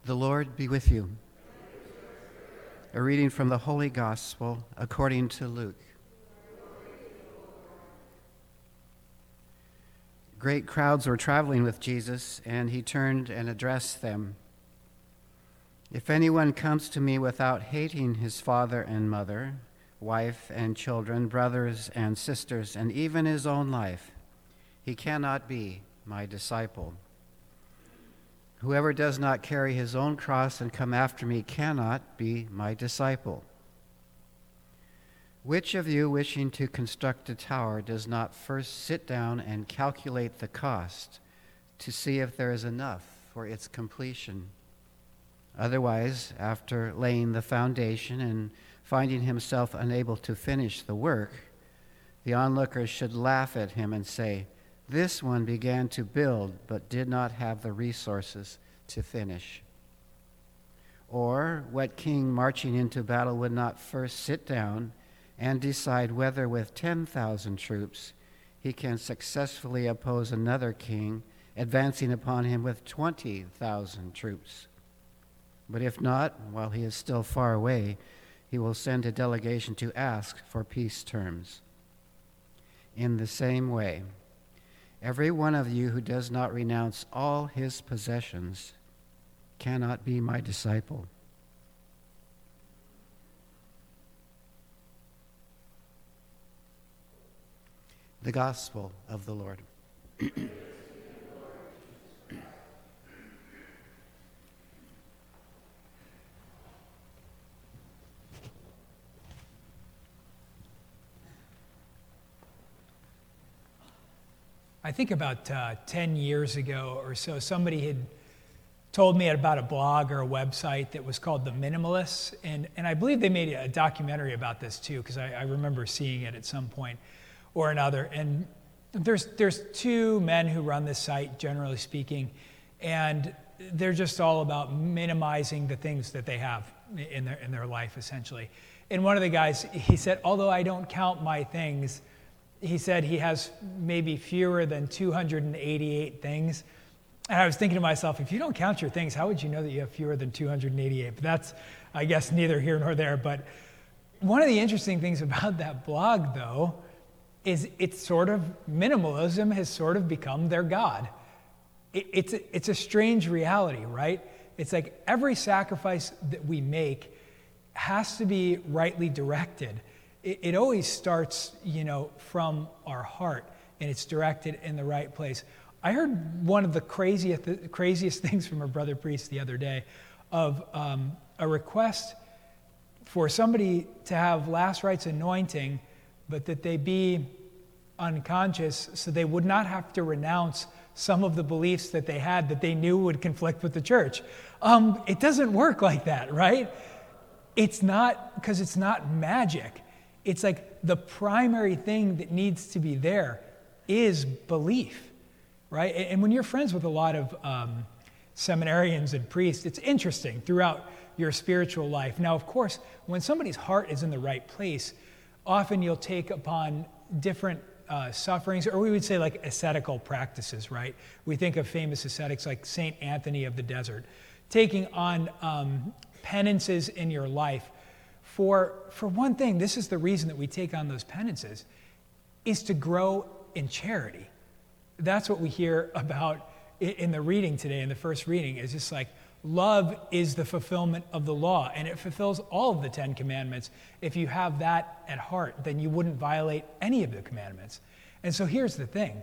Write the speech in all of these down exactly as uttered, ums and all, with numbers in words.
The Lord be with you. A reading from the Holy Gospel according to Luke. Great crowds were traveling with Jesus, and he turned and addressed them. If anyone comes to me without hating his father and mother, wife and children, brothers and sisters, and even his own life, he cannot be my disciple. Whoever does not carry his own cross and come after me cannot be my disciple. Which of you, wishing to construct a tower, does not first sit down and calculate the cost to see if there is enough for its completion? Otherwise, after laying the foundation and finding himself unable to finish the work, the onlookers should laugh at him and say, "This one began to build but did not have the resources to finish." Or what king marching into battle would not first sit down and decide whether with ten thousand troops he can successfully oppose another king advancing upon him with twenty thousand troops? But if not, while he is still far away, he will send a delegation to ask for peace terms. In the same way, every one of you who does not renounce all his possessions cannot be my disciple. The Gospel of the Lord. I think about uh, ten years ago or so, somebody had told me about a blog or a website that was called The Minimalists, and, and I believe they made a documentary about this too, because I, I remember seeing it at some point or another. And there's there's two men who run this site, generally speaking, and they're just all about minimizing the things that they have in their in their life, essentially. And one of the guys, he said, although I don't count my things, he said he has maybe fewer than two hundred eighty-eight things. And I was thinking to myself, if you don't count your things, how would you know that you have fewer than two hundred eighty-eight? But that's, I guess, neither here nor there. But one of the interesting things about that blog, though, is it's sort of, minimalism has sort of become their god. It, it's, a, it's a strange reality, right? It's like every sacrifice that we make has to be rightly directed. It always starts, you know, from our heart, and it's directed in the right place. I heard one of the craziest, the craziest things from a brother priest the other day of um, a request for somebody to have last rites anointing, but that they be unconscious so they would not have to renounce some of the beliefs that they had that they knew would conflict with the church. Um, it doesn't work like that, right? It's not, because it's not magic. It's like the primary thing that needs to be there is belief, right? And when you're friends with a lot of um, seminarians and priests, it's interesting throughout your spiritual life. Now, of course, when somebody's heart is in the right place, often you'll take upon different uh, sufferings, or we would say like ascetical practices, right? We think of famous ascetics like Saint Anthony of the Desert, taking on um, penances in your life. For, for one thing, this is the reason that we take on those penances, is to grow in charity. That's what we hear about in the reading today, in the first reading, is just like, love is the fulfillment of the law, and it fulfills all of the Ten Commandments. If you have that at heart, then you wouldn't violate any of the commandments. And so here's the thing.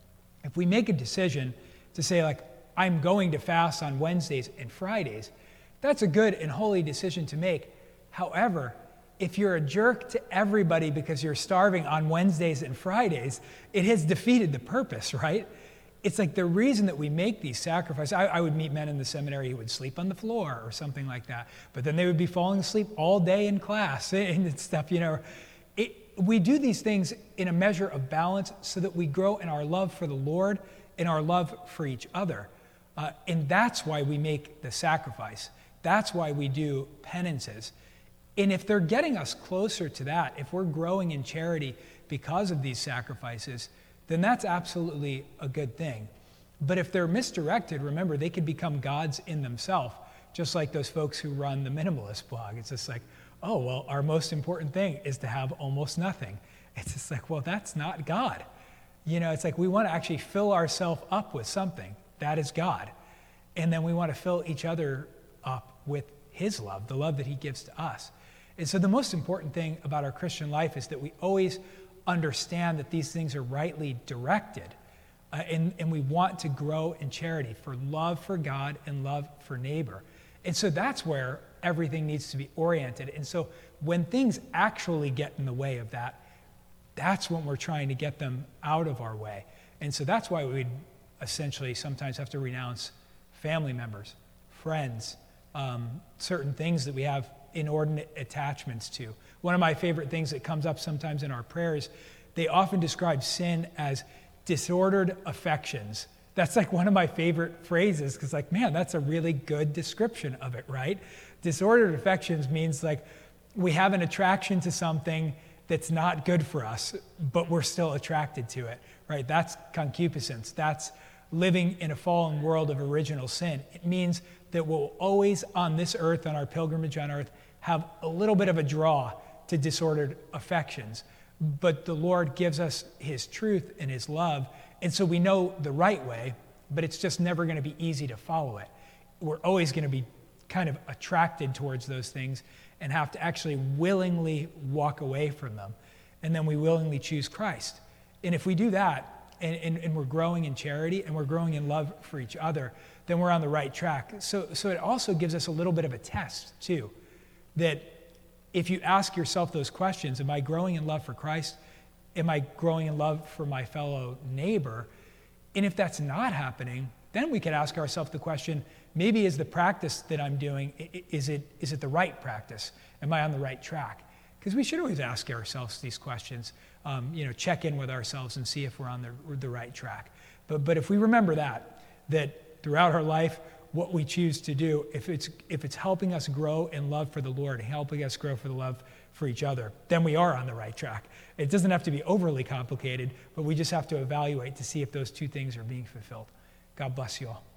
If we make a decision to say, like, I'm going to fast on Wednesdays and Fridays, that's a good and holy decision to make. However, if you're a jerk to everybody because you're starving on Wednesdays and Fridays, it has defeated the purpose, right? It's like the reason that we make these sacrifices. I, I would meet men in the seminary who would sleep on the floor or something like that, but then they would be falling asleep all day in class and stuff, you know. It, we do these things in a measure of balance so that we grow in our love for the Lord and our love for each other. Uh, and that's why we make the sacrifice. That's why we do penances. And if they're getting us closer to that, if we're growing in charity because of these sacrifices, then that's absolutely a good thing. But if they're misdirected, remember, they could become gods in themselves just like those folks who run the minimalist blog. It's just like, oh, well, our most important thing is to have almost nothing. It's just like, well, that's not God. You know, it's like we want to actually fill ourselves up with something. That is God. And then we want to fill each other up with his love, the love that he gives to us. And so the most important thing about our Christian life is that we always understand that these things are rightly directed. Uh, and, and we want to grow in charity for love for God and love for neighbor. And so that's where everything needs to be oriented. And so when things actually get in the way of that, that's when we're trying to get them out of our way. And so that's why we'd essentially sometimes have to renounce family members, friends, um, certain things that we have inordinate attachments to. One of my favorite things that comes up sometimes in our prayers, they often describe sin as disordered affections. That's like one of my favorite phrases, because like, man, that's a really good description of it, right? Disordered affections means like we have an attraction to something that's not good for us, but we're still attracted to it, right? That's concupiscence. That's living in a fallen world of original sin. It means that we'll always on this earth, on our pilgrimage on earth, have a little bit of a draw to disordered affections. But the Lord gives us his truth and his love, and so we know the right way, but it's just never going to be easy to follow it. We're always going to be kind of attracted towards those things and have to actually willingly walk away from them. And then we willingly choose Christ. And if we do that, and, and, and we're growing in charity and we're growing in love for each other, then we're on the right track. So, so it also gives us a little bit of a test, too, that if you ask yourself those questions, am I growing in love for Christ? Am I growing in love for my fellow neighbor? And if that's not happening, then we could ask ourselves the question, maybe is the practice that I'm doing, is it is it the right practice? Am I on the right track? Because we should always ask ourselves these questions, um, you know, check in with ourselves and see if we're on the, the right track. But but if we remember that, that throughout our life, what we choose to do, if it's if it's helping us grow in love for the Lord, helping us grow for the love for each other, then we are on the right track. It doesn't have to be overly complicated, but we just have to evaluate to see if those two things are being fulfilled. God bless you all.